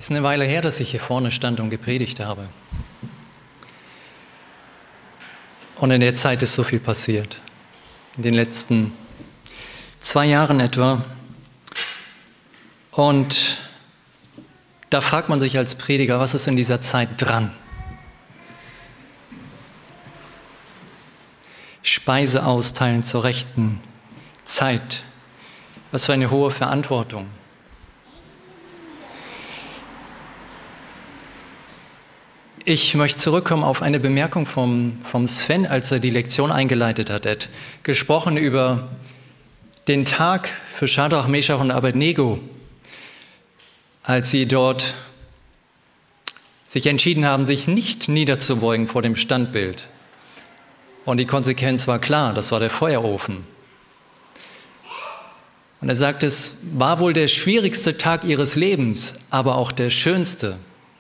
Es ist eine Weile her, dass ich hier vorne stand und gepredigt habe. Und in der Zeit ist so viel passiert. In den letzten 2 Jahren etwa. Und da fragt man sich als Prediger, was ist in dieser Zeit dran? Speise austeilen zur rechten Zeit. Was für eine hohe Verantwortung. Ich möchte zurückkommen auf eine Bemerkung vom Sven, als er die Lektion eingeleitet hat. Er hat gesprochen über den Tag für Schadrach, Meschach und Abednego, als sie dort sich entschieden haben, sich nicht niederzubeugen vor dem Standbild. Und die Konsequenz war klar, das war der Feuerofen. Und er sagt, es war wohl der schwierigste Tag ihres Lebens, aber auch der schönste.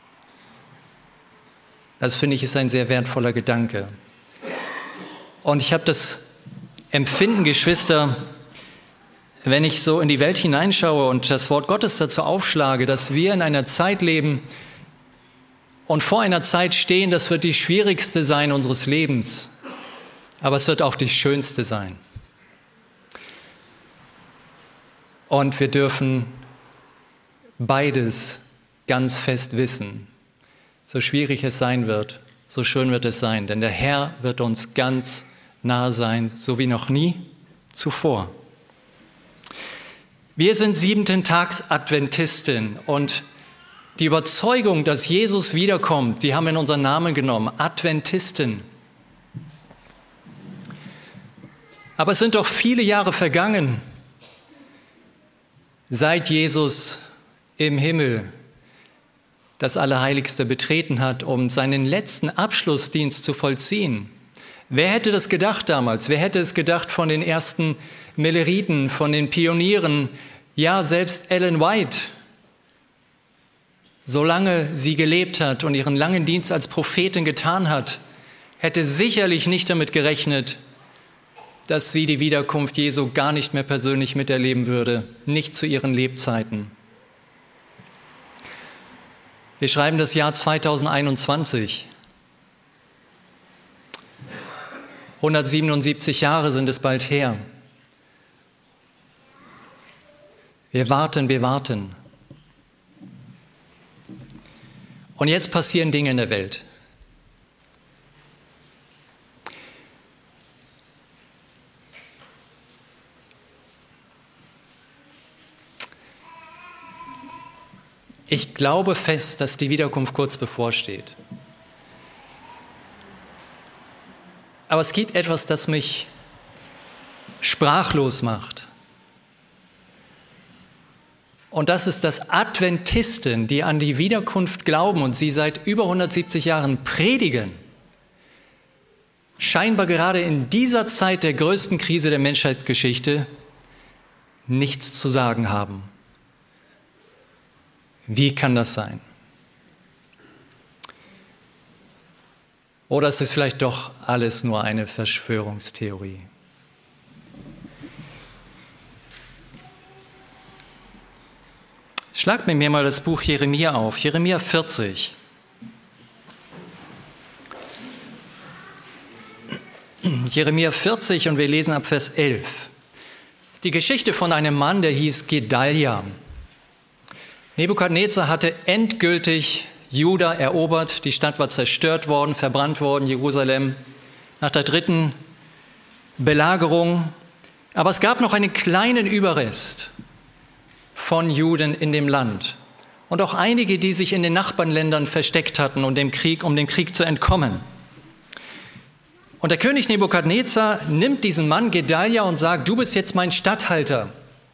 Das finde ich ist ein sehr wertvoller Gedanke. Und ich habe das Empfinden, Geschwister, wenn ich so in die Welt hineinschaue und das Wort Gottes dazu aufschlage, dass wir in einer Zeit leben und vor einer Zeit stehen, das wird die schwierigste sein unseres Lebens, aber es wird auch die schönste sein. Und wir dürfen beides ganz fest wissen. So schwierig es sein wird, so schön wird es sein, denn der Herr wird uns ganz nah sein, so wie noch nie zuvor. Wir sind 7. Tags Adventisten und die Überzeugung, dass Jesus wiederkommt, die haben wir in unseren Namen genommen, Adventisten. Aber es sind doch viele Jahre vergangen, seit Jesus im Himmel das Allerheiligste betreten hat, um seinen letzten Abschlussdienst zu vollziehen. Wer hätte das gedacht damals? Wer hätte es gedacht von den ersten Milleriten, von den Pionieren? Ja, selbst Ellen White, solange sie gelebt hat und ihren langen Dienst als Prophetin getan hat, hätte sicherlich nicht damit gerechnet, dass sie die Wiederkunft Jesu gar nicht mehr persönlich miterleben würde, nicht zu ihren Lebzeiten. Wir schreiben das Jahr 2021. 177 Jahre sind es bald her. Wir warten, wir warten. Und jetzt passieren Dinge in der Welt. Ich glaube fest, dass die Wiederkunft kurz bevorsteht. Aber es gibt etwas, das mich sprachlos macht. Und das ist, dass Adventisten, die an die Wiederkunft glauben und sie seit über 170 Jahren predigen, scheinbar gerade in dieser Zeit der größten Krise der Menschheitsgeschichte nichts zu sagen haben. Wie kann das sein? Oder ist es vielleicht doch alles nur eine Verschwörungstheorie? Schlagt mit mir mal das Buch Jeremia auf, Jeremia 40. Jeremia 40 und wir lesen ab Vers 11. Die Geschichte von einem Mann, der hieß Gedalia. Nebukadnezar hatte endgültig Juda erobert, die Stadt war zerstört worden, verbrannt worden, Jerusalem, nach der 3. Belagerung. Aber es gab noch einen kleinen Überrest von Juden in dem Land und auch einige, die sich in den Nachbarländern versteckt hatten, um dem Krieg zu entkommen. Und der König Nebukadnezar nimmt diesen Mann Gedalia und sagt, du bist jetzt mein Statthalter.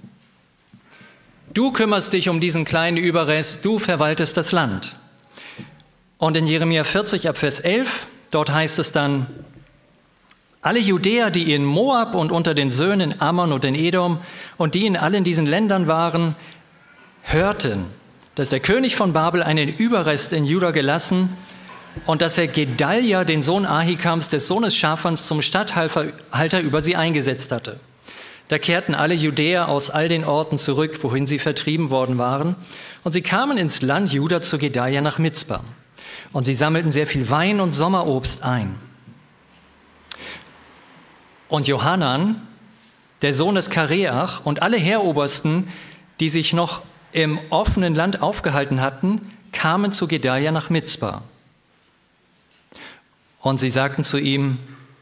Du kümmerst dich um diesen kleinen Überrest, du verwaltest das Land. Und in Jeremia 40 ab Vers 11, dort heißt es dann, alle Judäer, die in Moab und unter den Söhnen Ammon und in Edom und die in allen diesen Ländern waren, hörten, dass der König von Babel einen Überrest in Juda gelassen und dass er Gedalia, den Sohn Ahikams, des Sohnes Schafans, zum Statthalter über sie eingesetzt hatte. Da kehrten alle Judäer aus all den Orten zurück, wohin sie vertrieben worden waren. Und sie kamen ins Land Juda zu Gedalia nach Mizpa. Und sie sammelten sehr viel Wein und Sommerobst ein. Und Johanan, der Sohn des Kareach, und alle Heerobersten, die sich noch im offenen Land aufgehalten hatten, kamen zu Gedalia nach Mizpa. Und sie sagten zu ihm: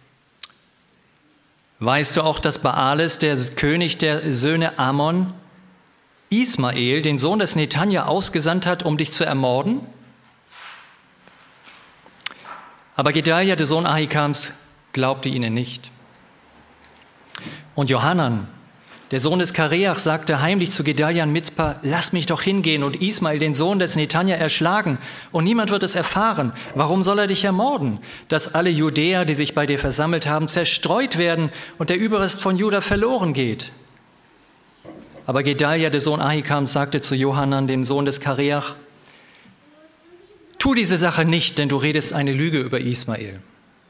Weißt du auch, dass Baales, der König der Söhne Ammon, Ismael, den Sohn des Netanja, ausgesandt hat, um dich zu ermorden? Aber Gedalia, der Sohn Ahikams, glaubte ihnen nicht. Und Johanan, der Sohn des Kareach, sagte heimlich zu Gedalia in Mizpa: Lass mich doch hingehen und Ismael, den Sohn des Netanja, erschlagen, und niemand wird es erfahren. Warum soll er dich ermorden? Dass alle Judäer, die sich bei dir versammelt haben, zerstreut werden und der Überrest von Juda verloren geht. Aber Gedalia, der Sohn Ahikams, sagte zu Johanan, dem Sohn des Kareach: Tu diese Sache nicht, denn du redest eine Lüge über Ismael.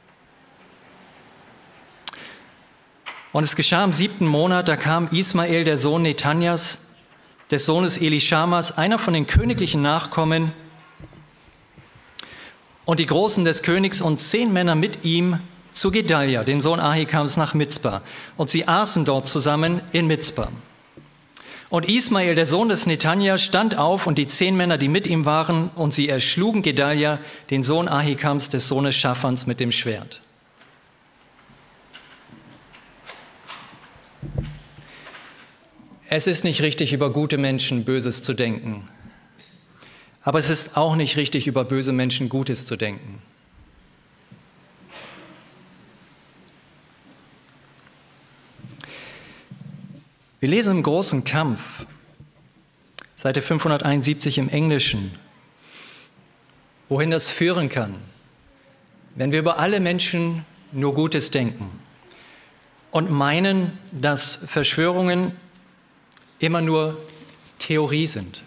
Und es geschah im 7. Monat, da kam Ismael, der Sohn Netanjas, des Sohnes Elischamas, einer von den königlichen Nachkommen, und die Großen des Königs und 10 Männer mit ihm zu Gedalia, dem Sohn Ahikams, nach Mizpa. Und sie aßen dort zusammen in Mizpa. Und Ismael, der Sohn des Netanja, stand auf und die 10 Männer, die mit ihm waren, und sie erschlugen Gedalia, den Sohn Ahikams, des Sohnes Schaphans, mit dem Schwert. Es ist nicht richtig, über gute Menschen Böses zu denken. Aber es ist auch nicht richtig, über böse Menschen Gutes zu denken. Wir lesen im großen Kampf, Seite 571 im Englischen, wohin das führen kann, wenn wir über alle Menschen nur Gutes denken und meinen, dass Verschwörungen immer nur Theorie sind.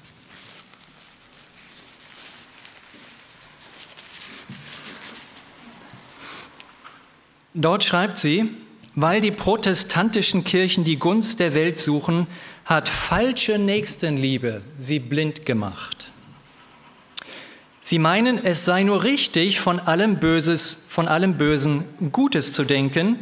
Dort schreibt sie: Weil die protestantischen Kirchen die Gunst der Welt suchen, hat falsche Nächstenliebe sie blind gemacht. Sie meinen, es sei nur richtig, von allem Bösen Gutes zu denken.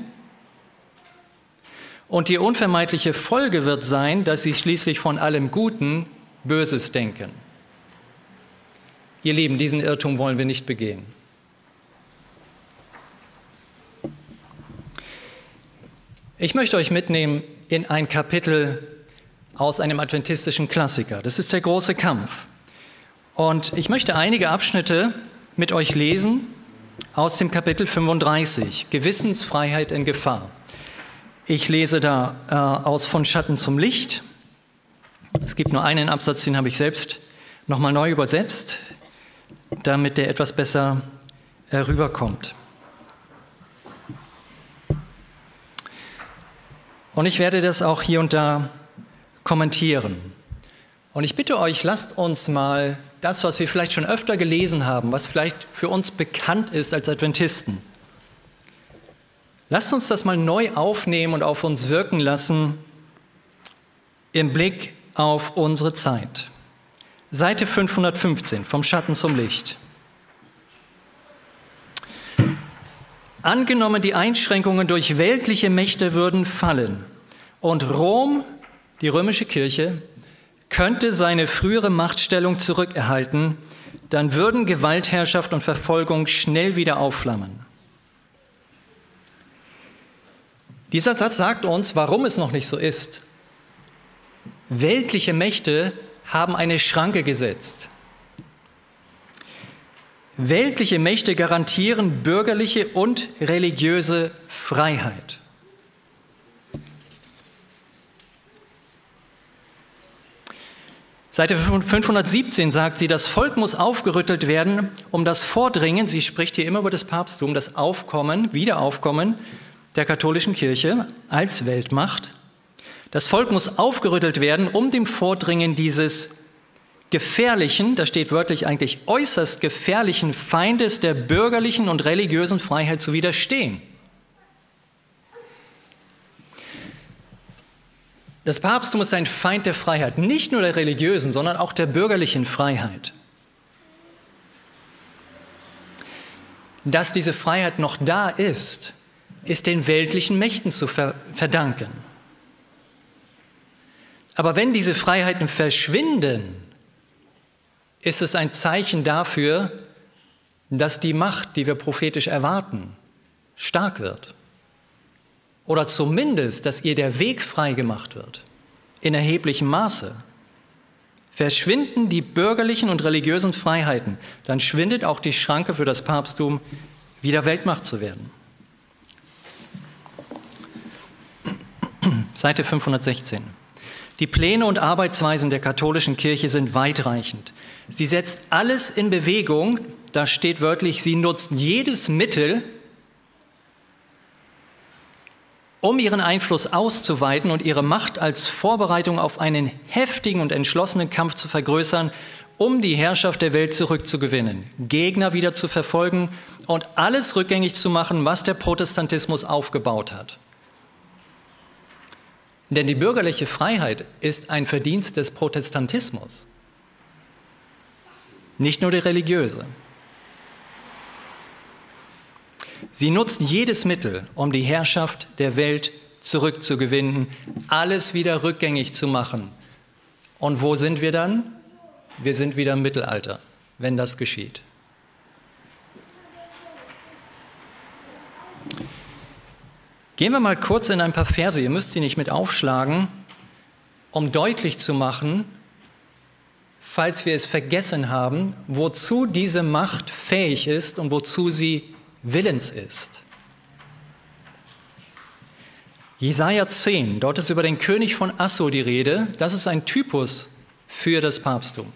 Und die unvermeidliche Folge wird sein, dass sie schließlich von allem Guten Böses denken. Ihr Lieben, diesen Irrtum wollen wir nicht begehen. Ich möchte euch mitnehmen in ein Kapitel aus einem adventistischen Klassiker. Das ist der große Kampf. Und ich möchte einige Abschnitte mit euch lesen aus dem Kapitel 35, Gewissensfreiheit in Gefahr. Ich lese da aus Von Schatten zum Licht. Es gibt nur einen Absatz, den habe ich selbst nochmal neu übersetzt, damit der etwas besser rüberkommt. Und ich werde das auch hier und da kommentieren. Und ich bitte euch, lasst uns mal das, was wir vielleicht schon öfter gelesen haben, was vielleicht für uns bekannt ist als Adventisten, lasst uns das mal neu aufnehmen und auf uns wirken lassen im Blick auf unsere Zeit. Seite 515, Vom Schatten zum Licht. Angenommen, die Einschränkungen durch weltliche Mächte würden fallen und Rom, die römische Kirche, könnte seine frühere Machtstellung zurückerhalten, dann würden Gewaltherrschaft und Verfolgung schnell wieder aufflammen. Dieser Satz sagt uns, warum es noch nicht so ist. Weltliche Mächte haben eine Schranke gesetzt. Weltliche Mächte garantieren bürgerliche und religiöse Freiheit. Seite 517 sagt sie, das Volk muss aufgerüttelt werden, um das Vordringen, sie spricht hier immer über das Papsttum, das Aufkommen, Wiederaufkommen der katholischen Kirche als Weltmacht. Das Volk muss aufgerüttelt werden, um dem Vordringen dieses gefährlichen, da steht wörtlich eigentlich äußerst gefährlichen Feindes der bürgerlichen und religiösen Freiheit zu widerstehen. Das Papsttum ist ein Feind der Freiheit, nicht nur der religiösen, sondern auch der bürgerlichen Freiheit. Dass diese Freiheit noch da ist, ist den weltlichen Mächten zu verdanken. Aber wenn diese Freiheiten verschwinden, ist es ein Zeichen dafür, dass die Macht, die wir prophetisch erwarten, stark wird. Oder zumindest, dass ihr der Weg frei gemacht wird, in erheblichem Maße. Verschwinden die bürgerlichen und religiösen Freiheiten, dann schwindet auch die Schranke für das Papsttum, wieder Weltmacht zu werden. Seite 516. Die Pläne und Arbeitsweisen der katholischen Kirche sind weitreichend. Sie setzt alles in Bewegung, da steht wörtlich, sie nutzt jedes Mittel, um ihren Einfluss auszuweiten und ihre Macht als Vorbereitung auf einen heftigen und entschlossenen Kampf zu vergrößern, um die Herrschaft der Welt zurückzugewinnen, Gegner wieder zu verfolgen und alles rückgängig zu machen, was der Protestantismus aufgebaut hat. Denn die bürgerliche Freiheit ist ein Verdienst des Protestantismus, nicht nur der religiöse. Sie nutzt jedes Mittel, um die Herrschaft der Welt zurückzugewinnen, alles wieder rückgängig zu machen. Und wo sind wir dann? Wir sind wieder im Mittelalter, wenn das geschieht. Gehen wir mal kurz in ein paar Verse, ihr müsst sie nicht mit aufschlagen, um deutlich zu machen, falls wir es vergessen haben, wozu diese Macht fähig ist und wozu sie willens ist. Jesaja 10, dort ist über den König von Assur die Rede, das ist ein Typus für das Papsttum.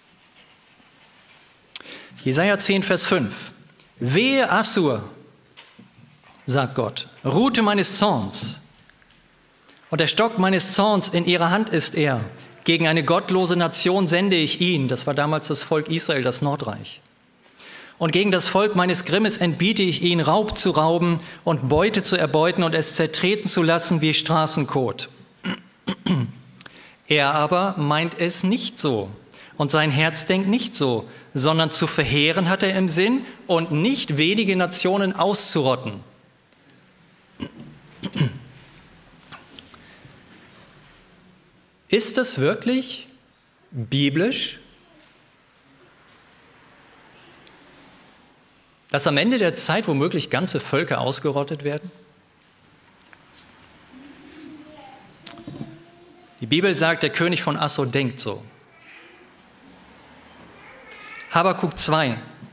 Jesaja 10, Vers 5. Wehe Assur, sagt Gott, Rute meines Zorns. Und der Stock meines Zorns in ihrer Hand ist er. Gegen eine gottlose Nation sende ich ihn. Das war damals das Volk Israel, das Nordreich. Und gegen das Volk meines Grimmes entbiete ich ihn, Raub zu rauben und Beute zu erbeuten und es zertreten zu lassen wie Straßenkot. Er aber meint es nicht so und sein Herz denkt nicht so, sondern zu verheeren hat er im Sinn und nicht wenige Nationen auszurotten. Ist das wirklich biblisch, dass am Ende der Zeit womöglich ganze Völker ausgerottet werden? Die Bibel sagt, der König von Assur denkt so. Habakuk 2.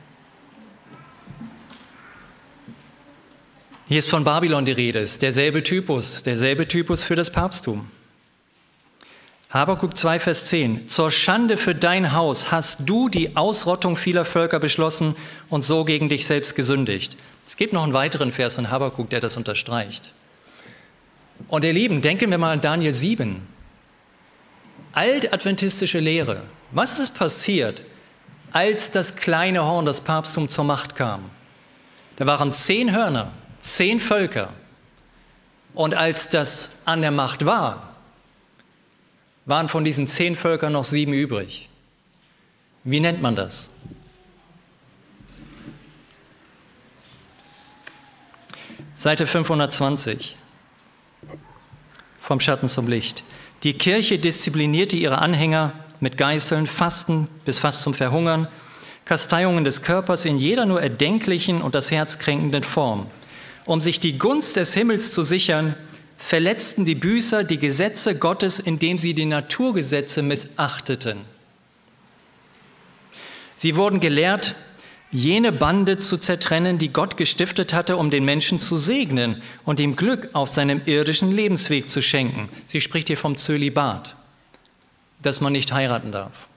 Hier ist von Babylon die Rede, ist derselbe Typus für das Papsttum. Habakuk 2, Vers 10. Zur Schande für dein Haus hast du die Ausrottung vieler Völker beschlossen und so gegen dich selbst gesündigt. Es gibt noch einen weiteren Vers in Habakuk, der das unterstreicht. Und ihr Lieben, denken wir mal an Daniel 7. Altadventistische Lehre. Was ist passiert, als das kleine Horn, das Papsttum, zur Macht kam? Da waren 10 Hörner, 10 Völker. Und als das an der Macht war, waren von diesen 10 Völkern noch 7 übrig. Wie nennt man das? Seite 520. Vom Schatten zum Licht. Die Kirche disziplinierte ihre Anhänger mit Geißeln, Fasten bis fast zum Verhungern, Kasteiungen des Körpers in jeder nur erdenklichen und das Herz kränkenden Form. Um sich die Gunst des Himmels zu sichern, verletzten die Büßer die Gesetze Gottes, indem sie die Naturgesetze missachteten. Sie wurden gelehrt, jene Bande zu zertrennen, die Gott gestiftet hatte, um den Menschen zu segnen und ihm Glück auf seinem irdischen Lebensweg zu schenken. Sie spricht hier vom Zölibat, dass man nicht heiraten darf.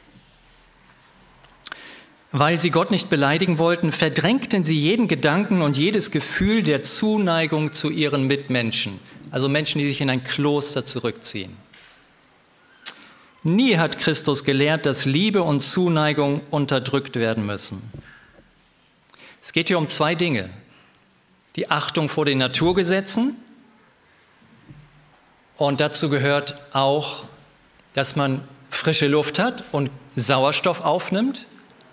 Weil sie Gott nicht beleidigen wollten, verdrängten sie jeden Gedanken und jedes Gefühl der Zuneigung zu ihren Mitmenschen, also Menschen, die sich in ein Kloster zurückziehen. Nie hat Christus gelehrt, dass Liebe und Zuneigung unterdrückt werden müssen. Es geht hier um 2 Dinge. Die Achtung vor den Naturgesetzen Und dazu gehört auch, dass man frische Luft hat und Sauerstoff aufnimmt.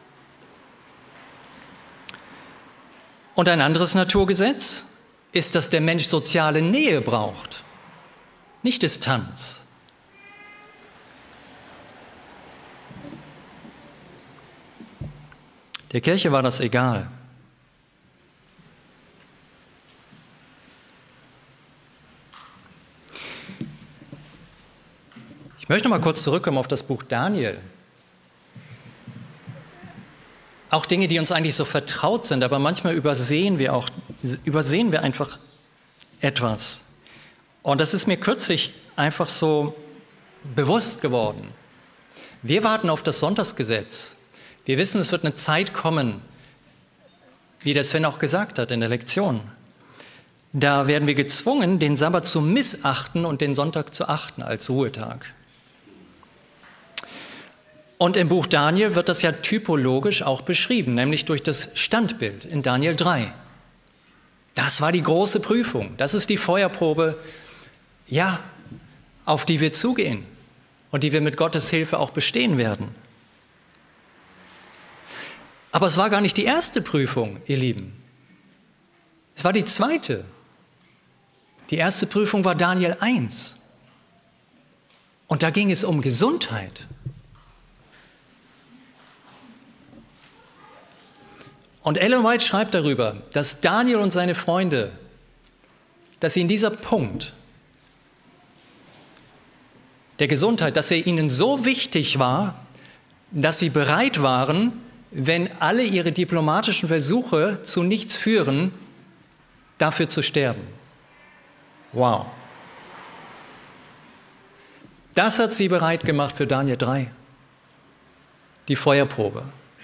Und ein anderes Naturgesetz ist, dass der Mensch soziale Nähe braucht, nicht Distanz. Der Kirche war das egal. Ich möchte mal kurz zurückkommen auf das Buch Daniel. Auch Dinge, die uns eigentlich so vertraut sind, aber manchmal übersehen wir einfach etwas. Und das ist mir kürzlich einfach so bewusst geworden. Wir warten auf das Sonntagsgesetz. Wir wissen, es wird eine Zeit kommen, wie der Sven auch gesagt hat in der Lektion. Da werden wir gezwungen, den Sabbat zu missachten und den Sonntag zu achten als Ruhetag. Und im Buch Daniel wird das ja typologisch auch beschrieben, nämlich durch das Standbild in Daniel 3. Das war die große Prüfung. Das ist die Feuerprobe, ja, auf die wir zugehen und die wir mit Gottes Hilfe auch bestehen werden. Aber es war gar nicht die erste Prüfung, ihr Lieben. Es war die zweite. Die erste Prüfung war Daniel 1. Und da ging es um Gesundheit. Und Ellen White schreibt darüber, dass Daniel und seine Freunde, dass sie in dieser Punkt der Gesundheit, dass er ihnen so wichtig war, dass sie bereit waren, wenn alle ihre diplomatischen Versuche zu nichts führen, dafür zu sterben. Wow. Das hat sie bereit gemacht für Daniel 3. Die Feuerprobe.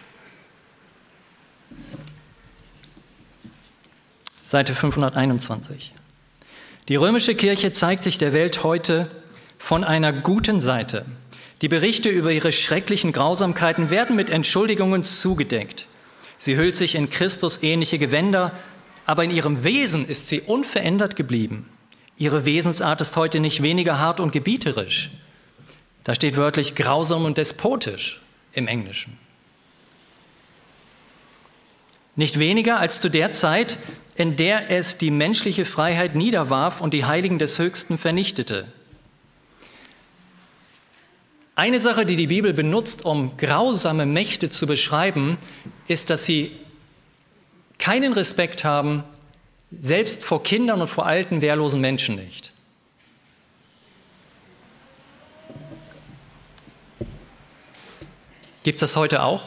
Seite 521. Die römische Kirche zeigt sich der Welt heute von einer guten Seite. Die Berichte über ihre schrecklichen Grausamkeiten werden mit Entschuldigungen zugedeckt. Sie hüllt sich in Christus ähnliche Gewänder, aber in ihrem Wesen ist sie unverändert geblieben. Ihre Wesensart ist heute nicht weniger hart und gebieterisch. Da steht wörtlich grausam und despotisch im Englischen. Nicht weniger als zu der Zeit, in der es die menschliche Freiheit niederwarf und die Heiligen des Höchsten vernichtete. Eine Sache, die die Bibel benutzt, um grausame Mächte zu beschreiben, ist, dass sie keinen Respekt haben, selbst vor Kindern und vor alten, wehrlosen Menschen nicht. Gibt es das heute auch?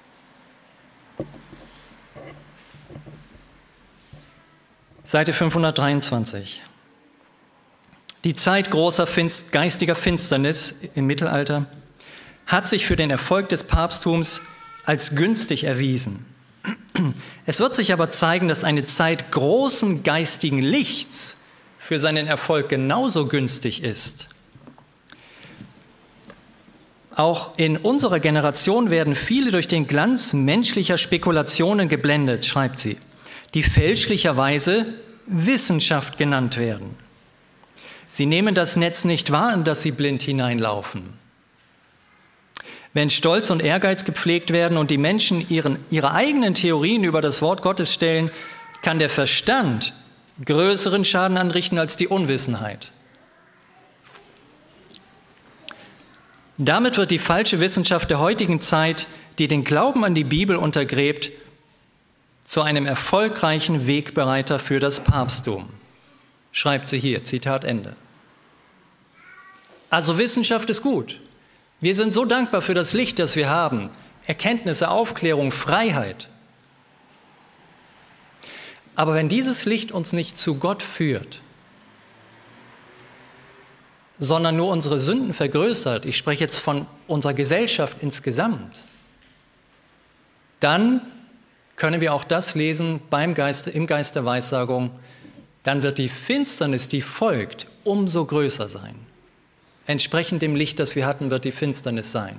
Seite 523. Die Zeit großer geistiger Finsternis im Mittelalter hat sich für den Erfolg des Papsttums als günstig erwiesen. Es wird sich aber zeigen, dass eine Zeit großen geistigen Lichts für seinen Erfolg genauso günstig ist. Auch in unserer Generation werden viele durch den Glanz menschlicher Spekulationen geblendet, schreibt sie, die fälschlicherweise Wissenschaft genannt werden. Sie nehmen das Netz nicht wahr, in das sie blind hineinlaufen. Wenn Stolz und Ehrgeiz gepflegt werden und die Menschen ihre eigenen Theorien über das Wort Gottes stellen, kann der Verstand größeren Schaden anrichten als die Unwissenheit. Damit wird die falsche Wissenschaft der heutigen Zeit, die den Glauben an die Bibel untergräbt, zu einem erfolgreichen Wegbereiter für das Papsttum. Schreibt sie hier, Zitat Ende. Also Wissenschaft ist gut. Wir sind so dankbar für das Licht, das wir haben. Erkenntnisse, Aufklärung, Freiheit. Aber wenn dieses Licht uns nicht zu Gott führt, sondern nur unsere Sünden vergrößert, ich spreche jetzt von unserer Gesellschaft insgesamt, dann können wir auch das lesen im Geist der Weissagung, dann wird die Finsternis, die folgt, umso größer sein. Entsprechend dem Licht, das wir hatten, wird die Finsternis sein.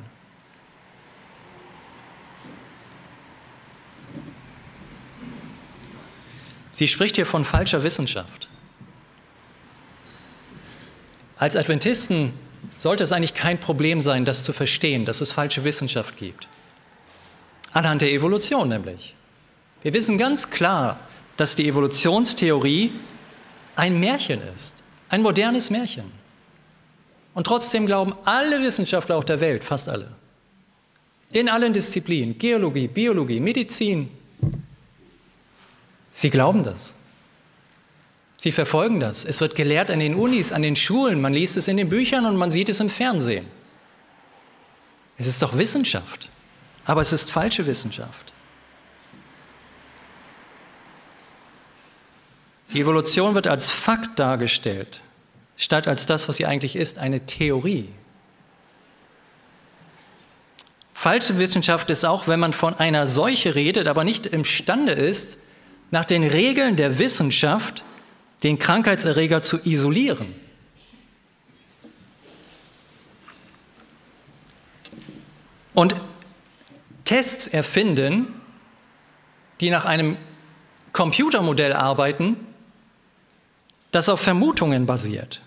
Sie spricht hier von falscher Wissenschaft. Als Adventisten sollte es eigentlich kein Problem sein, das zu verstehen, dass es falsche Wissenschaft gibt. Anhand der Evolution nämlich. Wir wissen ganz klar, dass die Evolutionstheorie ein Märchen ist, ein modernes Märchen. Und trotzdem glauben alle Wissenschaftler auf der Welt, fast alle, in allen Disziplinen, Geologie, Biologie, Medizin, sie glauben das. Sie verfolgen das. Es wird gelehrt an den Unis, an den Schulen, man liest es in den Büchern und man sieht es im Fernsehen. Es ist doch Wissenschaft, aber es ist falsche Wissenschaft. Die Evolution wird als Fakt dargestellt, statt als das, was sie eigentlich ist, eine Theorie. Falsche Wissenschaft ist auch, wenn man von einer Seuche redet, aber nicht imstande ist, nach den Regeln der Wissenschaft den Krankheitserreger zu isolieren. Und Tests erfinden, die nach einem Computermodell arbeiten, das auf Vermutungen basiert.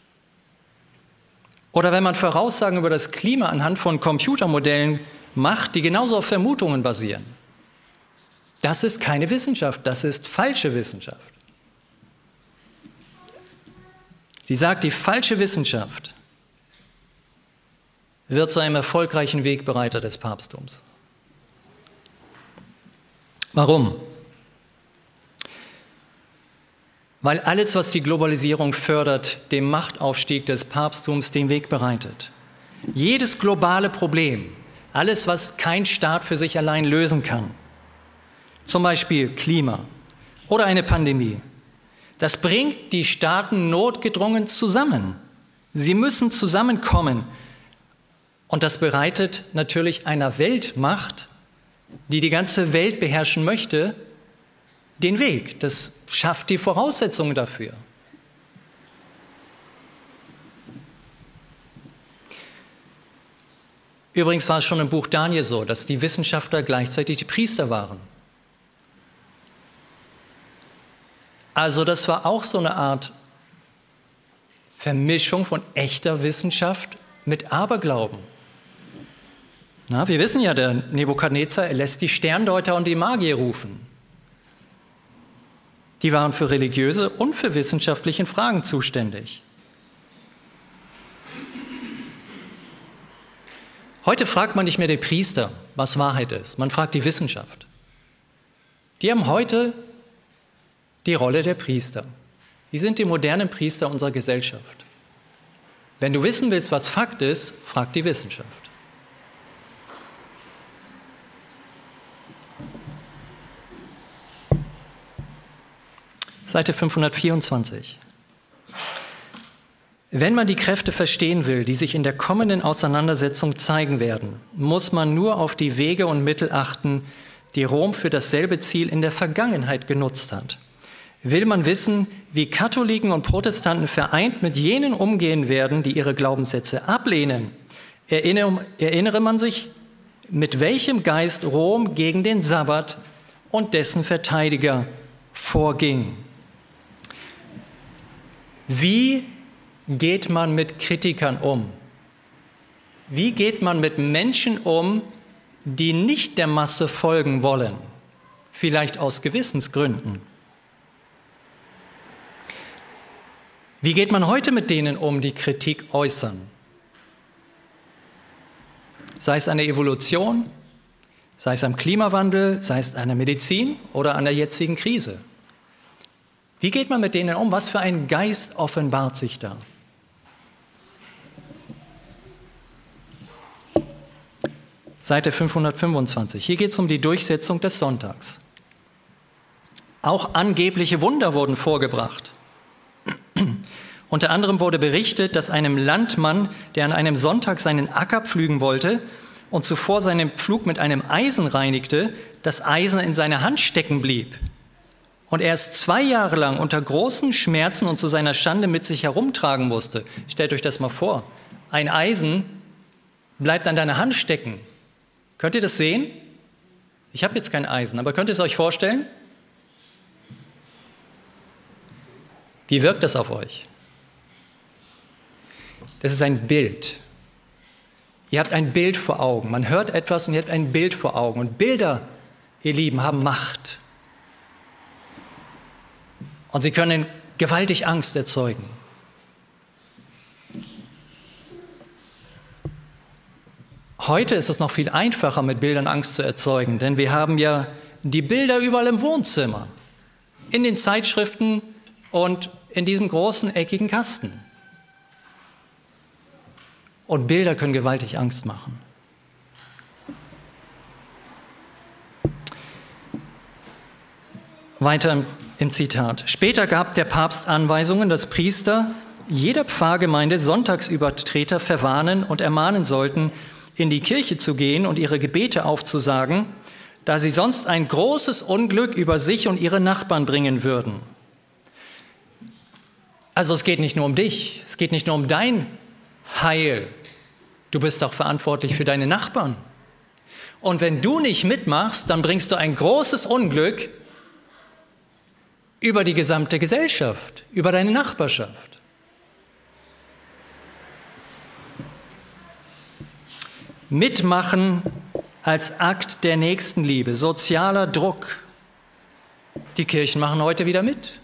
Oder wenn man Voraussagen über das Klima anhand von Computermodellen macht, die genauso auf Vermutungen basieren. Das ist keine Wissenschaft, das ist falsche Wissenschaft. Sie sagt, die falsche Wissenschaft wird zu einem erfolgreichen Wegbereiter des Papsttums. Warum? Weil alles, was die Globalisierung fördert, dem Machtaufstieg des Papsttums den Weg bereitet. Jedes globale Problem, alles, was kein Staat für sich allein lösen kann, zum Beispiel Klima oder eine Pandemie, das bringt die Staaten notgedrungen zusammen. Sie müssen zusammenkommen. Und das bereitet natürlich einer Weltmacht, die die ganze Welt beherrschen möchte, den Weg. Das schafft die Voraussetzungen dafür. Übrigens war es schon im Buch Daniel so, dass die Wissenschaftler gleichzeitig die Priester waren. Also das war auch so eine Art Vermischung von echter Wissenschaft mit Aberglauben. Na, wir wissen ja, der Nebukadnezar, er lässt die Sterndeuter und die Magier rufen. Die waren für religiöse und für wissenschaftliche Fragen zuständig. Heute fragt man nicht mehr den Priester, was Wahrheit ist. Man fragt die Wissenschaft. Die haben heute die Rolle der Priester. Die sind die modernen Priester unserer Gesellschaft. Wenn du wissen willst, was Fakt ist, frag die Wissenschaft. Seite 524. Wenn man die Kräfte verstehen will, die sich in der kommenden Auseinandersetzung zeigen werden, muss man nur auf die Wege und Mittel achten, die Rom für dasselbe Ziel in der Vergangenheit genutzt hat. Will man wissen, wie Katholiken und Protestanten vereint mit jenen umgehen werden, die ihre Glaubenssätze ablehnen, erinnere man sich, mit welchem Geist Rom gegen den Sabbat und dessen Verteidiger vorging. Wie geht man mit Kritikern um? Wie geht man mit Menschen um, die nicht der Masse folgen wollen? Vielleicht aus Gewissensgründen. Wie geht man heute mit denen um, die Kritik äußern? Sei es an der Evolution, sei es am Klimawandel, sei es an der Medizin oder an der jetzigen Krise. Wie geht man mit denen um? Was für ein Geist offenbart sich da? Seite 525. Hier geht es um die Durchsetzung des Sonntags. Auch angebliche Wunder wurden vorgebracht. Unter anderem wurde berichtet, dass einem Landmann, der an einem Sonntag seinen Acker pflügen wollte und zuvor seinen Pflug mit einem Eisen reinigte, das Eisen in seiner Hand stecken blieb. Und er es 2 Jahre lang unter großen Schmerzen und zu seiner Schande mit sich herumtragen musste. Stellt euch das mal vor. Ein Eisen bleibt an deiner Hand stecken. Könnt ihr das sehen? Ich habe jetzt kein Eisen, aber könnt ihr es euch vorstellen? Wie wirkt das auf euch? Das ist ein Bild. Ihr habt ein Bild vor Augen. Man hört etwas und ihr habt ein Bild vor Augen. Und Bilder, ihr Lieben, haben Macht. Und sie können gewaltig Angst erzeugen. Heute ist es noch viel einfacher, mit Bildern Angst zu erzeugen, denn wir haben ja die Bilder überall im Wohnzimmer, in den Zeitschriften und in diesem großen, eckigen Kasten. Und Bilder können gewaltig Angst machen. Weiter im Zitat. Später gab der Papst Anweisungen, dass Priester jeder Pfarrgemeinde Sonntagsübertreter verwarnen und ermahnen sollten, in die Kirche zu gehen und ihre Gebete aufzusagen, da sie sonst ein großes Unglück über sich und ihre Nachbarn bringen würden. Also es geht nicht nur um dich, es geht nicht nur um dein Heil. Du bist auch verantwortlich für deine Nachbarn. Und wenn du nicht mitmachst, dann bringst du ein großes Unglück über die gesamte Gesellschaft, über deine Nachbarschaft. Mitmachen als Akt der Nächstenliebe, sozialer Druck. Die Kirchen machen heute wieder mit.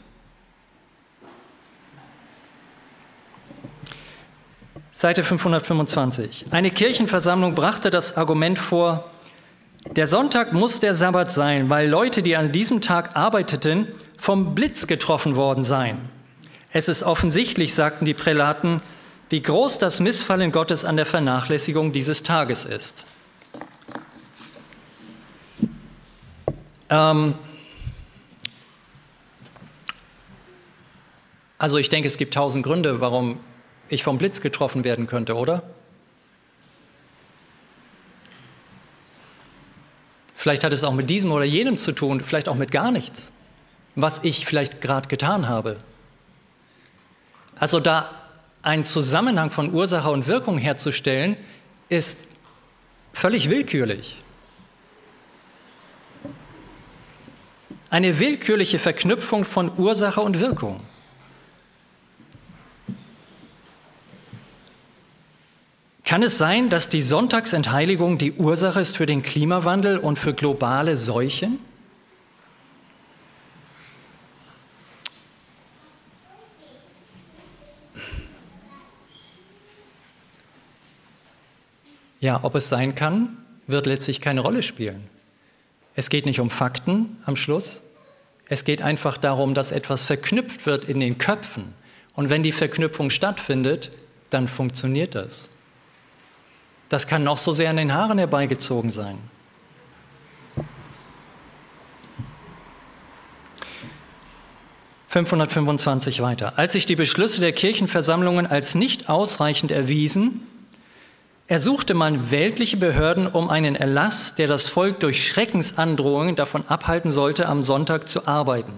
Seite 525. Eine Kirchenversammlung brachte das Argument vor, der Sonntag muss der Sabbat sein, weil Leute, die an diesem Tag arbeiteten, vom Blitz getroffen worden seien. Es ist offensichtlich, sagten die Prälaten, wie groß das Missfallen Gottes an der Vernachlässigung dieses Tages ist. Also ich denke, es gibt 1000 Gründe, warum ich vom Blitz getroffen werden könnte, oder? Vielleicht hat es auch mit diesem oder jenem zu tun, vielleicht auch mit gar nichts, was ich vielleicht gerade getan habe. Also da einen Zusammenhang von Ursache und Wirkung herzustellen, ist völlig willkürlich. Eine willkürliche Verknüpfung von Ursache und Wirkung. Kann es sein, dass die Sonntagsentheiligung die Ursache ist für den Klimawandel und für globale Seuchen? Ja, ob es sein kann, wird letztlich keine Rolle spielen. Es geht nicht um Fakten am Schluss. Es geht einfach darum, dass etwas verknüpft wird in den Köpfen. Und wenn die Verknüpfung stattfindet, dann funktioniert das. Das kann noch so sehr an den Haaren herbeigezogen sein. »525 weiter. Als sich die Beschlüsse der Kirchenversammlungen als nicht ausreichend erwiesen, ersuchte man weltliche Behörden um einen Erlass, der das Volk durch Schreckensandrohungen davon abhalten sollte, am Sonntag zu arbeiten.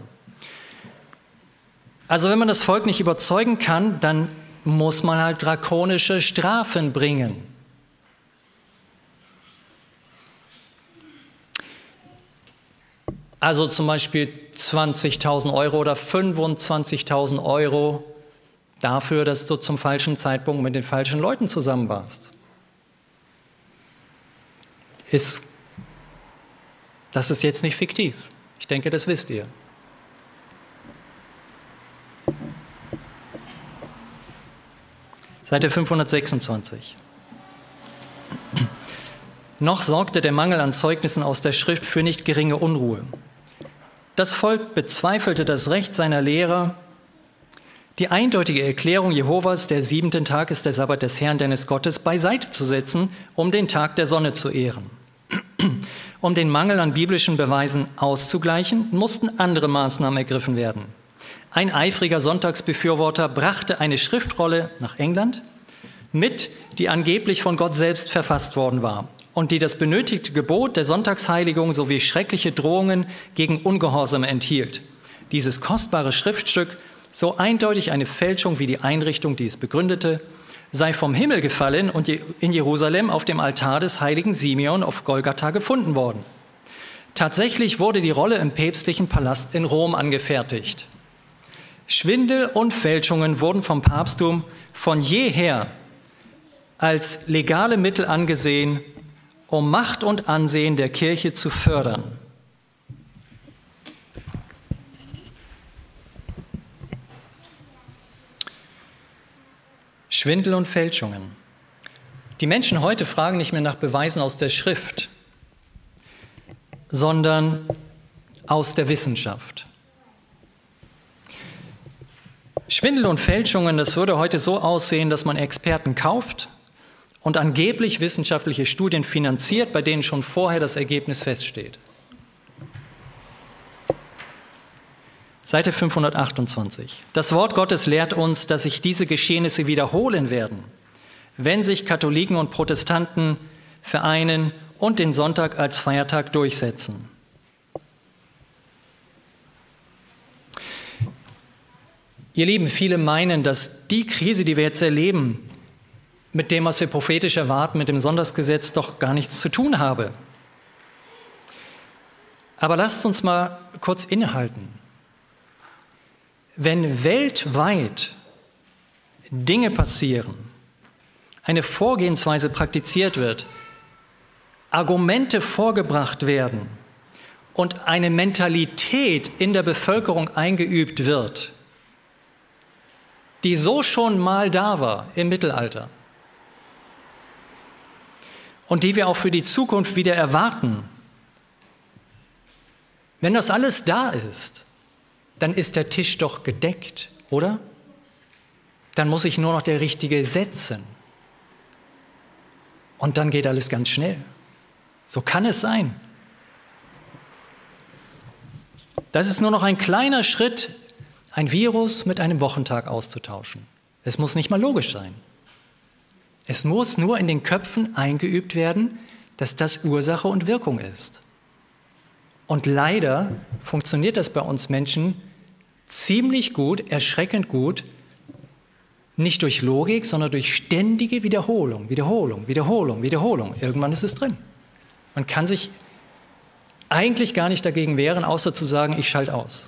Also wenn man das Volk nicht überzeugen kann, dann muss man halt drakonische Strafen bringen. Also zum Beispiel 20.000 Euro oder 25.000 Euro dafür, dass du zum falschen Zeitpunkt mit den falschen Leuten zusammen warst. Das ist jetzt nicht fiktiv. Ich denke, das wisst ihr. Seite 526. Noch sorgte der Mangel an Zeugnissen aus der Schrift für nicht geringe Unruhe. Das Volk bezweifelte das Recht seiner Lehrer, die eindeutige Erklärung Jehovas, der 7. Tag ist der Sabbat des Herrn, deines Gottes, beiseite zu setzen, um den Tag der Sonne zu ehren. Um den Mangel an biblischen Beweisen auszugleichen, mussten andere Maßnahmen ergriffen werden. Ein eifriger Sonntagsbefürworter brachte eine Schriftrolle nach England mit, die angeblich von Gott selbst verfasst worden war und die das benötigte Gebot der Sonntagsheiligung sowie schreckliche Drohungen gegen Ungehorsame enthielt. Dieses kostbare Schriftstück, so eindeutig eine Fälschung wie die Einrichtung, die es begründete, sei vom Himmel gefallen und in Jerusalem auf dem Altar des heiligen Simeon auf Golgatha gefunden worden. Tatsächlich wurde die Rolle im päpstlichen Palast in Rom angefertigt. Schwindel und Fälschungen wurden vom Papsttum von jeher als legale Mittel angesehen, um Macht und Ansehen der Kirche zu fördern. Schwindel und Fälschungen. Die Menschen heute fragen nicht mehr nach Beweisen aus der Schrift, sondern aus der Wissenschaft. Schwindel und Fälschungen, das würde heute so aussehen, dass man Experten kauft und angeblich wissenschaftliche Studien finanziert, bei denen schon vorher das Ergebnis feststeht. Seite 528. Das Wort Gottes lehrt uns, dass sich diese Geschehnisse wiederholen werden, wenn sich Katholiken und Protestanten vereinen und den Sonntag als Feiertag durchsetzen. Ihr Lieben, viele meinen, dass die Krise, die wir jetzt erleben, mit dem, was wir prophetisch erwarten, mit dem Sonntagsgesetz, doch gar nichts zu tun habe. Aber lasst uns mal kurz innehalten. Wenn weltweit Dinge passieren, eine Vorgehensweise praktiziert wird, Argumente vorgebracht werden und eine Mentalität in der Bevölkerung eingeübt wird, die so schon mal da war im Mittelalter und die wir auch für die Zukunft wieder erwarten, wenn das alles da ist, dann ist der Tisch doch gedeckt, oder? Dann muss sich nur noch der Richtige setzen. Und dann geht alles ganz schnell. So kann es sein. Das ist nur noch ein kleiner Schritt, ein Virus mit einem Wochentag auszutauschen. Es muss nicht mal logisch sein. Es muss nur in den Köpfen eingeübt werden, dass das Ursache und Wirkung ist. Und leider funktioniert das bei uns Menschen ziemlich gut, erschreckend gut, nicht durch Logik, sondern durch ständige Wiederholung, Wiederholung, Wiederholung, Wiederholung. Irgendwann ist es drin. Man kann sich eigentlich gar nicht dagegen wehren, außer zu sagen, ich schalte aus.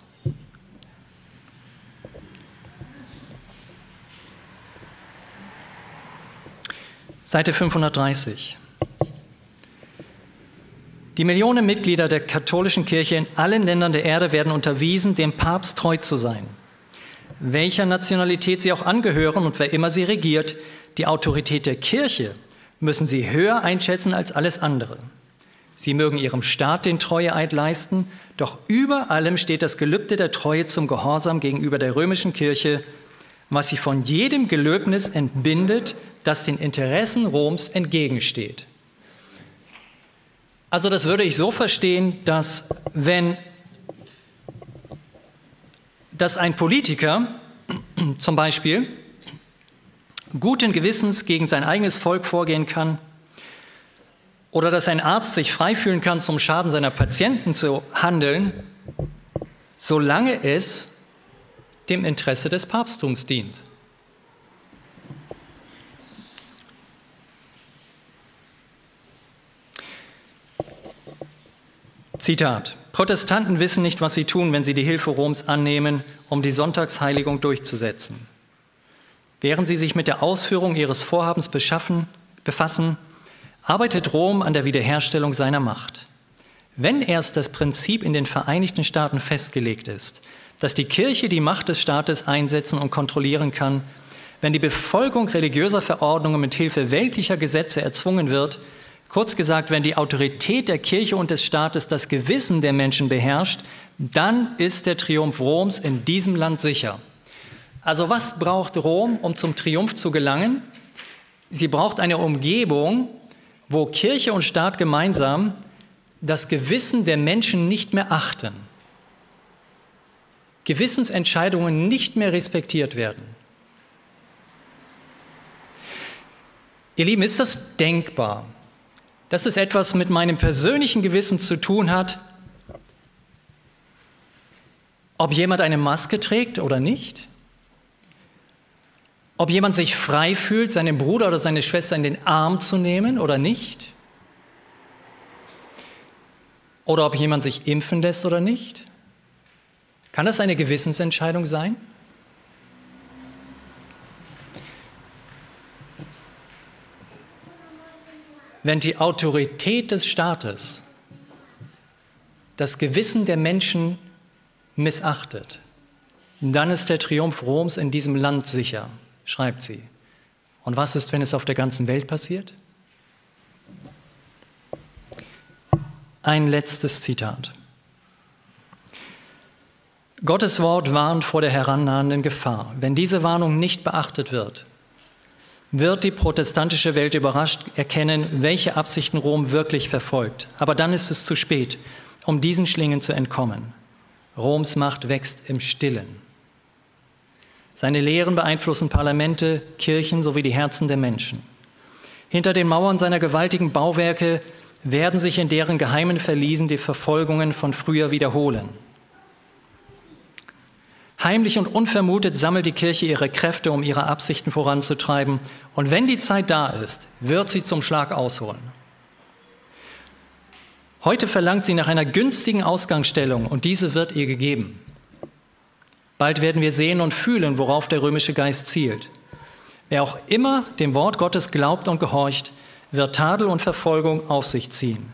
Seite 530. Die Millionen Mitglieder der katholischen Kirche in allen Ländern der Erde werden unterwiesen, dem Papst treu zu sein. Welcher Nationalität sie auch angehören und wer immer sie regiert, die Autorität der Kirche müssen sie höher einschätzen als alles andere. Sie mögen ihrem Staat den Treueeid leisten, doch über allem steht das Gelübde der Treue zum Gehorsam gegenüber der römischen Kirche, was sie von jedem Gelöbnis entbindet, das den Interessen Roms entgegensteht. Also das würde ich so verstehen, dass ein Politiker zum Beispiel guten Gewissens gegen sein eigenes Volk vorgehen kann oder dass ein Arzt sich frei fühlen kann, zum Schaden seiner Patienten zu handeln, solange es dem Interesse des Papsttums dient. Zitat: Protestanten wissen nicht, was sie tun, wenn sie die Hilfe Roms annehmen, um die Sonntagsheiligung durchzusetzen. Während sie sich mit der Ausführung ihres Vorhabens befassen, arbeitet Rom an der Wiederherstellung seiner Macht. Wenn erst das Prinzip in den Vereinigten Staaten festgelegt ist, dass die Kirche die Macht des Staates einsetzen und kontrollieren kann, wenn die Befolgung religiöser Verordnungen mit Hilfe weltlicher Gesetze erzwungen wird, kurz gesagt, wenn die Autorität der Kirche und des Staates das Gewissen der Menschen beherrscht, dann ist der Triumph Roms in diesem Land sicher. Also was braucht Rom, um zum Triumph zu gelangen? Sie braucht eine Umgebung, wo Kirche und Staat gemeinsam das Gewissen der Menschen nicht mehr achten. Gewissensentscheidungen nicht mehr respektiert werden. Ihr Lieben, ist das denkbar, dass es etwas mit meinem persönlichen Gewissen zu tun hat, ob jemand eine Maske trägt oder nicht? Ob jemand sich frei fühlt, seinen Bruder oder seine Schwester in den Arm zu nehmen oder nicht? Oder ob jemand sich impfen lässt oder nicht? Kann das eine Gewissensentscheidung sein? wenn die Autorität des Staates das Gewissen der Menschen missachtet, dann ist der Triumph Roms in diesem Land sicher, schreibt sie. Und was ist, wenn es auf der ganzen Welt passiert? Ein letztes Zitat. Gottes Wort warnt vor der herannahenden Gefahr. Wenn diese Warnung nicht beachtet wird, wird die protestantische Welt überrascht erkennen, welche Absichten Rom wirklich verfolgt. Aber dann ist es zu spät, um diesen Schlingen zu entkommen. Roms Macht wächst im Stillen. Seine Lehren beeinflussen Parlamente, Kirchen sowie die Herzen der Menschen. Hinter den Mauern seiner gewaltigen Bauwerke werden sich in deren geheimen Verliesen die Verfolgungen von früher wiederholen. Heimlich und unvermutet sammelt die Kirche ihre Kräfte, um ihre Absichten voranzutreiben. Und wenn die Zeit da ist, wird sie zum Schlag ausholen. Heute verlangt sie nach einer günstigen Ausgangsstellung und diese wird ihr gegeben. Bald werden wir sehen und fühlen, worauf der römische Geist zielt. Wer auch immer dem Wort Gottes glaubt und gehorcht, wird Tadel und Verfolgung auf sich ziehen.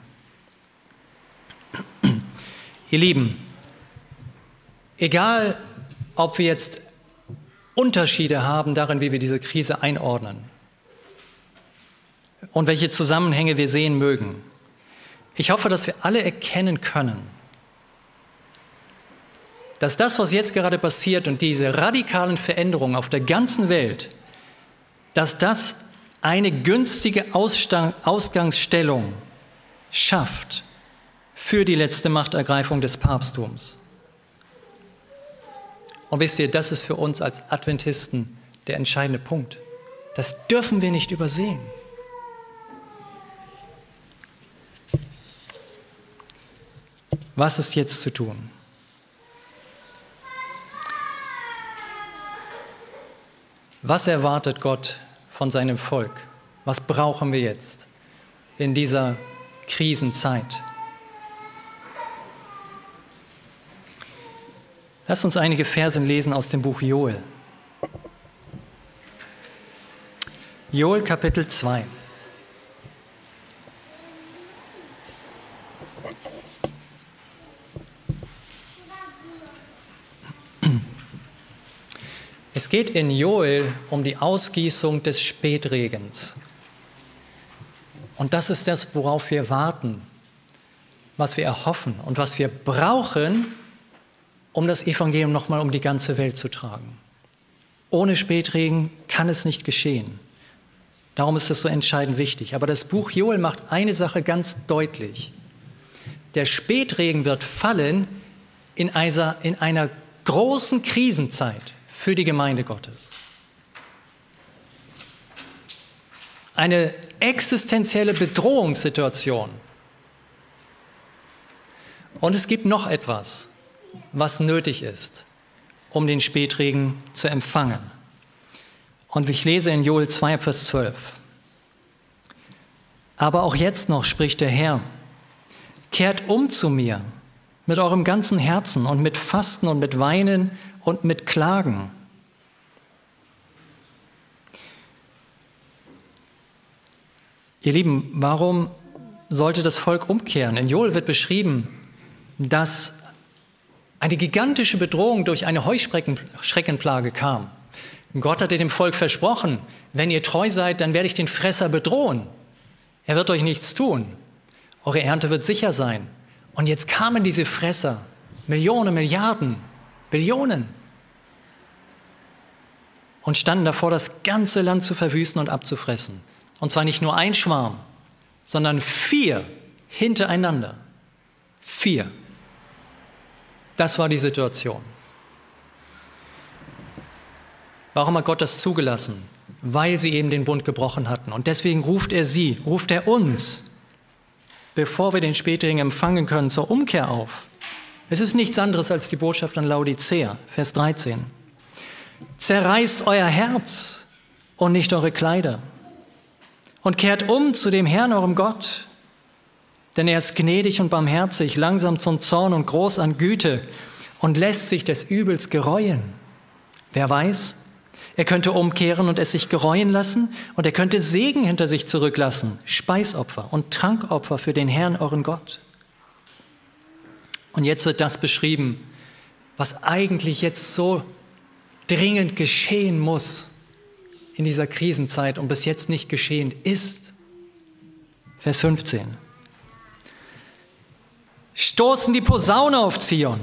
Ihr Lieben, egal ob wir jetzt Unterschiede haben darin, wie wir diese Krise einordnen und welche Zusammenhänge wir sehen mögen. Ich hoffe, dass wir alle erkennen können, dass das, was jetzt gerade passiert und diese radikalen Veränderungen auf der ganzen Welt, dass das eine günstige Ausgangsstellung schafft für die letzte Machtergreifung des Papsttums. Und wisst ihr, das ist für uns als Adventisten der entscheidende Punkt. Das dürfen wir nicht übersehen. Was ist jetzt zu tun? Was erwartet Gott von seinem Volk? Was brauchen wir jetzt in dieser Krisenzeit? Lasst uns einige Verse lesen aus dem Buch Joel. Joel Kapitel 2. Es geht in Joel um die Ausgießung des Spätregens. Und das ist das, worauf wir warten, was wir erhoffen und was wir brauchen, um das Evangelium nochmal um die ganze Welt zu tragen. Ohne Spätregen kann es nicht geschehen. Darum ist es so entscheidend wichtig. Aber das Buch Joel macht eine Sache ganz deutlich. Der Spätregen wird fallen in einer großen Krisenzeit für die Gemeinde Gottes. Eine existenzielle Bedrohungssituation. Und es gibt noch etwas, was nötig ist, um den Spätregen zu empfangen. Und ich lese in Joel 2, Vers 12. Aber auch jetzt noch spricht der Herr, kehrt um zu mir mit eurem ganzen Herzen und mit Fasten und mit Weinen und mit Klagen. Ihr Lieben, warum sollte das Volk umkehren? In Joel wird beschrieben, dass eine gigantische Bedrohung durch eine Heuschreckenplage kam. Gott hatte dem Volk versprochen, wenn ihr treu seid, dann werde ich den Fresser bedrohen. Er wird euch nichts tun. Eure Ernte wird sicher sein. Und jetzt kamen diese Fresser, Millionen, Milliarden, Billionen, und standen davor, das ganze Land zu verwüsten und abzufressen. Und zwar nicht nur ein Schwarm, sondern 4 hintereinander. 4. Das war die Situation. Warum hat Gott das zugelassen? Weil sie eben den Bund gebrochen hatten. Und deswegen ruft er uns, bevor wir den Spätregen empfangen können, zur Umkehr auf. Es ist nichts anderes als die Botschaft an Laodicea, Vers 13. Zerreißt euer Herz und nicht eure Kleider und kehrt um zu dem Herrn, eurem Gott. Denn er ist gnädig und barmherzig, langsam zum Zorn und groß an Güte und lässt sich des Übels gereuen. Wer weiß, Er könnte umkehren und es sich gereuen lassen und er könnte Segen hinter sich zurücklassen, Speisopfer und Trankopfer für den Herrn, euren Gott. Und jetzt wird das beschrieben, was eigentlich jetzt so dringend geschehen muss in dieser Krisenzeit und bis jetzt nicht geschehen ist. Vers 15. Stoßen die Posaune auf Zion.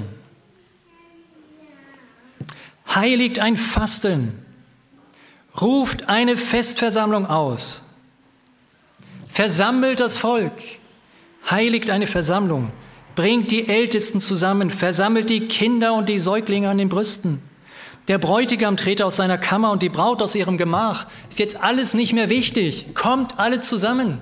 Heiligt ein Fasten. Ruft eine Festversammlung aus. Versammelt das Volk. Heiligt eine Versammlung. Bringt die Ältesten zusammen. Versammelt die Kinder und die Säuglinge an den Brüsten. Der Bräutigam trete aus seiner Kammer und die Braut aus ihrem Gemach. Ist jetzt alles nicht mehr wichtig. Kommt alle zusammen.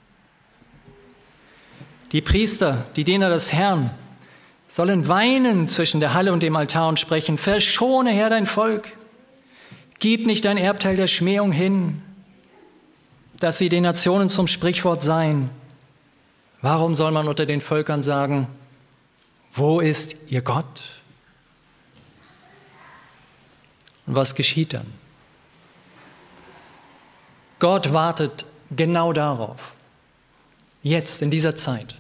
Die Priester, die Diener des Herrn, sollen weinen zwischen der Halle und dem Altar und sprechen: Verschone, Herr, dein Volk. Gib nicht dein Erbteil der Schmähung hin, dass sie den Nationen zum Sprichwort seien. Warum soll man unter den Völkern sagen: Wo ist ihr Gott? Und was geschieht dann? Gott wartet genau darauf, jetzt in dieser Zeit.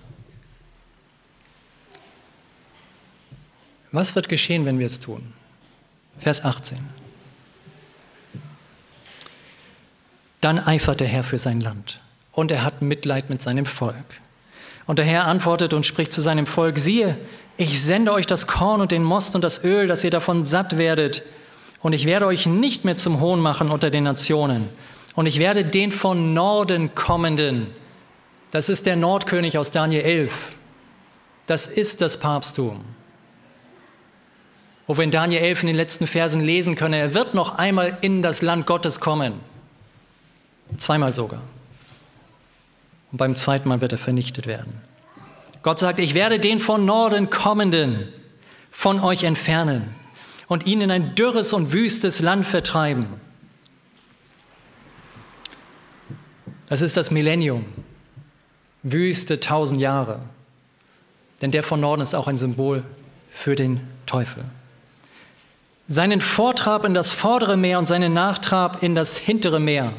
Was wird geschehen, wenn wir es tun? Vers 18. Dann eifert der Herr für sein Land und er hat Mitleid mit seinem Volk. Und der Herr antwortet und spricht zu seinem Volk: Siehe, ich sende euch das Korn und den Most und das Öl, dass ihr davon satt werdet. Und ich werde euch nicht mehr zum Hohn machen unter den Nationen. Und ich werde den von Norden kommenden, das ist der Nordkönig aus Daniel 11, das ist das Papsttum. Wo wir in Daniel 11 in den letzten Versen lesen können, er wird noch einmal in das Land Gottes kommen. Zweimal sogar. Und beim zweiten Mal wird er vernichtet werden. Gott sagt: Ich werde den von Norden kommenden von euch entfernen und ihn in ein dürres und wüstes Land vertreiben. Das ist das Millennium. Wüste 1000 Jahre. Denn der von Norden ist auch ein Symbol für den Teufel. Seinen Vortrab in das vordere Meer und seinen Nachtrab in das hintere Meer.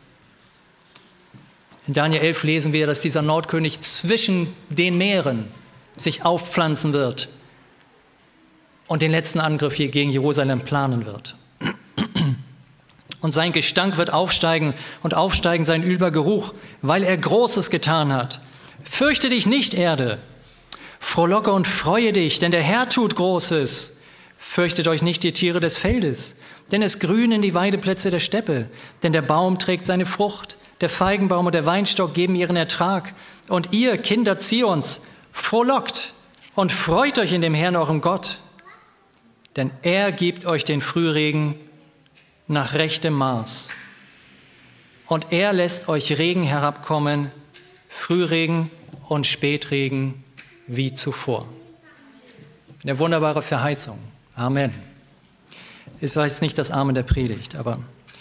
In Daniel 11 lesen wir, dass dieser Nordkönig zwischen den Meeren sich aufpflanzen wird und den letzten Angriff hier gegen Jerusalem planen wird. Und sein Gestank wird aufsteigen und aufsteigen sein übler Geruch, weil er Großes getan hat. Fürchte dich nicht, Erde. Frohlocke und freue dich, denn der Herr tut Großes. Fürchtet euch nicht, die Tiere des Feldes, denn es grünen die Weideplätze der Steppe. Denn der Baum trägt seine Frucht, der Feigenbaum und der Weinstock geben ihren Ertrag. Und ihr, Kinder Zions, frohlockt und freut euch in dem Herrn, eurem Gott. Denn er gibt euch den Frühregen nach rechtem Maß. Und er lässt euch Regen herabkommen, Frühregen und Spätregen wie zuvor. Eine wunderbare Verheißung. Amen. Es war jetzt nicht das Amen der Predigt, aber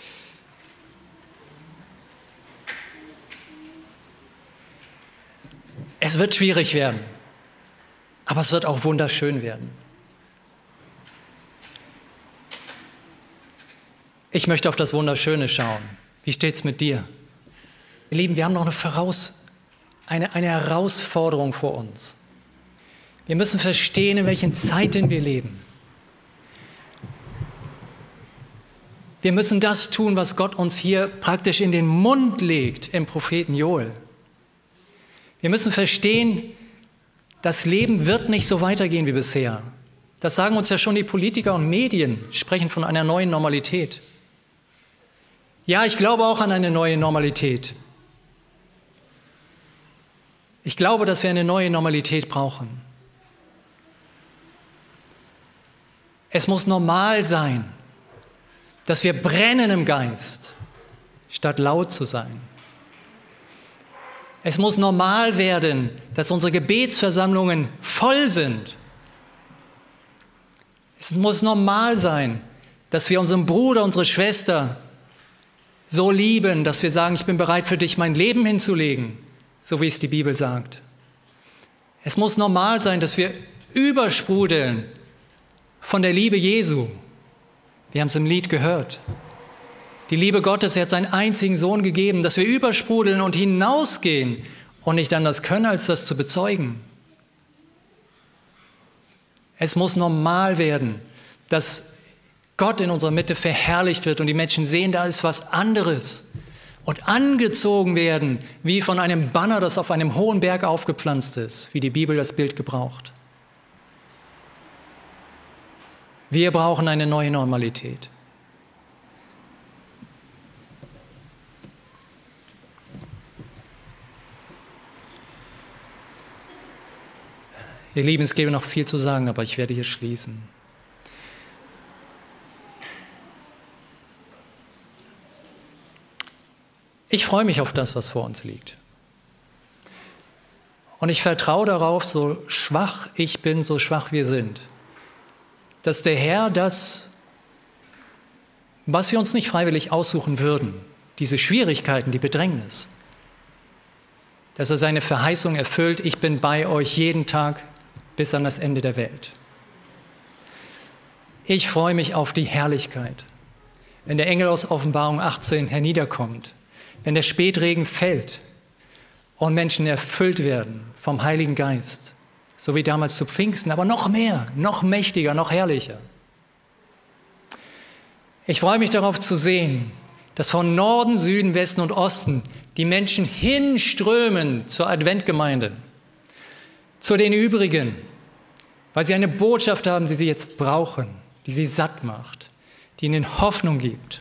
es wird schwierig werden, aber es wird auch wunderschön werden. Ich möchte auf das Wunderschöne schauen. Wie steht es mit dir? Ihr Lieben, wir haben noch eine Herausforderung vor uns. Wir müssen verstehen, in welchen Zeiten wir leben. Wir müssen das tun, was Gott uns hier praktisch in den Mund legt im Propheten Joel. Wir müssen verstehen, das Leben wird nicht so weitergehen wie bisher. Das sagen uns ja schon die Politiker und Medien, sprechen von einer neuen Normalität. Ja, ich glaube auch an eine neue Normalität. Ich glaube, dass wir eine neue Normalität brauchen. Es muss normal sein, dass wir brennen im Geist, statt laut zu sein. Es muss normal werden, dass unsere Gebetsversammlungen voll sind. Es muss normal sein, dass wir unseren Bruder, unsere Schwester so lieben, dass wir sagen: Ich bin bereit, für dich mein Leben hinzulegen, so wie es die Bibel sagt. Es muss normal sein, dass wir übersprudeln von der Liebe Jesu. Wir haben es im Lied gehört. Die Liebe Gottes, er hat seinen einzigen Sohn gegeben, dass wir übersprudeln und hinausgehen und nicht anders können, als das zu bezeugen. Es muss normal werden, dass Gott in unserer Mitte verherrlicht wird und die Menschen sehen, da ist was anderes und angezogen werden, wie von einem Banner, das auf einem hohen Berg aufgepflanzt ist, wie die Bibel das Bild gebraucht. Wir brauchen eine neue Normalität. Ihr Lieben, es gäbe noch viel zu sagen, aber ich werde hier schließen. Ich freue mich auf das, was vor uns liegt. Und ich vertraue darauf, so schwach ich bin, so schwach wir sind, dass der Herr das, was wir uns nicht freiwillig aussuchen würden, diese Schwierigkeiten, die Bedrängnis, dass er seine Verheißung erfüllt, ich bin bei euch jeden Tag bis an das Ende der Welt. Ich freue mich auf die Herrlichkeit, wenn der Engel aus Offenbarung 18 herniederkommt, wenn der Spätregen fällt und Menschen erfüllt werden vom Heiligen Geist, so wie damals zu Pfingsten, aber noch mehr, noch mächtiger, noch herrlicher. Ich freue mich darauf zu sehen, dass von Norden, Süden, Westen und Osten die Menschen hinströmen zur Adventgemeinde, zu den übrigen, weil sie eine Botschaft haben, die sie jetzt brauchen, die sie satt macht, die ihnen Hoffnung gibt.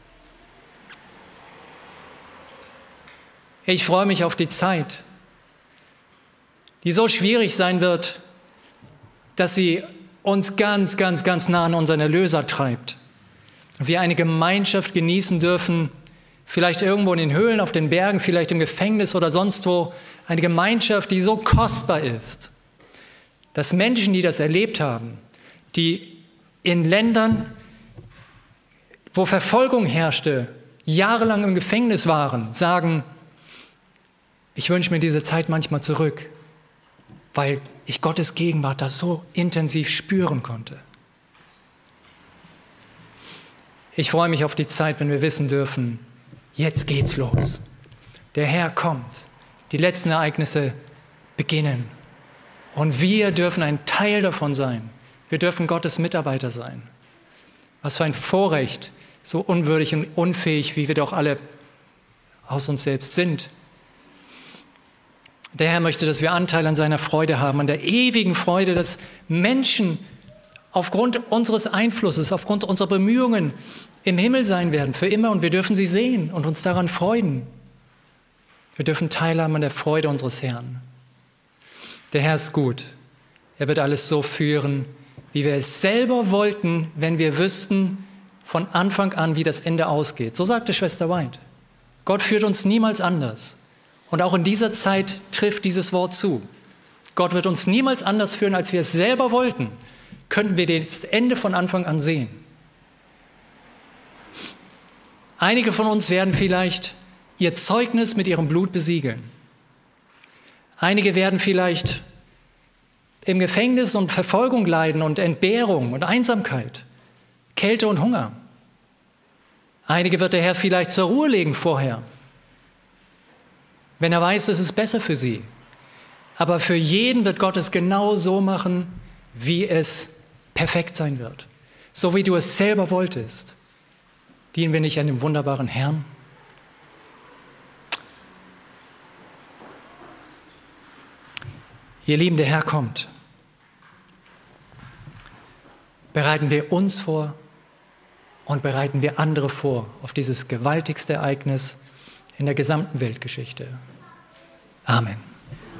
Ich freue mich auf die Zeit, die so schwierig sein wird, dass sie uns ganz, ganz, ganz nah an unseren Erlöser treibt. Und wir eine Gemeinschaft genießen dürfen, vielleicht irgendwo in den Höhlen, auf den Bergen, vielleicht im Gefängnis oder sonst wo, eine Gemeinschaft, die so kostbar ist, dass Menschen, die das erlebt haben, die in Ländern, wo Verfolgung herrschte, jahrelang im Gefängnis waren, sagen, ich wünsche mir diese Zeit manchmal zurück, weil ich Gottes Gegenwart da so intensiv spüren konnte. Ich freue mich auf die Zeit, wenn wir wissen dürfen, jetzt geht's los. Der Herr kommt. Die letzten Ereignisse beginnen. Und wir dürfen ein Teil davon sein. Wir dürfen Gottes Mitarbeiter sein. Was für ein Vorrecht, so unwürdig und unfähig, wie wir doch alle aus uns selbst sind. Der Herr möchte, dass wir Anteil an seiner Freude haben, an der ewigen Freude, dass Menschen aufgrund unseres Einflusses, aufgrund unserer Bemühungen im Himmel sein werden, für immer. Und wir dürfen sie sehen und uns daran freuen. Wir dürfen teilhaben an der Freude unseres Herrn. Der Herr ist gut. Er wird alles so führen, wie wir es selber wollten, wenn wir wüssten von Anfang an, wie das Ende ausgeht. So sagte Schwester White. Gott führt uns niemals anders. Und auch in dieser Zeit trifft dieses Wort zu. Gott wird uns niemals anders führen, als wir es selber wollten. Könnten wir das Ende von Anfang an sehen. Einige von uns werden vielleicht ihr Zeugnis mit ihrem Blut besiegeln. Einige werden vielleicht im Gefängnis und Verfolgung leiden und Entbehrung und Einsamkeit, Kälte und Hunger. Einige wird der Herr vielleicht zur Ruhe legen vorher, wenn er weiß, es ist besser für sie. Aber für jeden wird Gott es genau so machen, wie es perfekt sein wird. So wie du es selber wolltest. Dienen wir nicht an dem wunderbaren Herrn? Ihr Lieben, der Herr kommt. Bereiten wir uns vor und bereiten wir andere vor auf dieses gewaltigste Ereignis in der gesamten Weltgeschichte. Amen.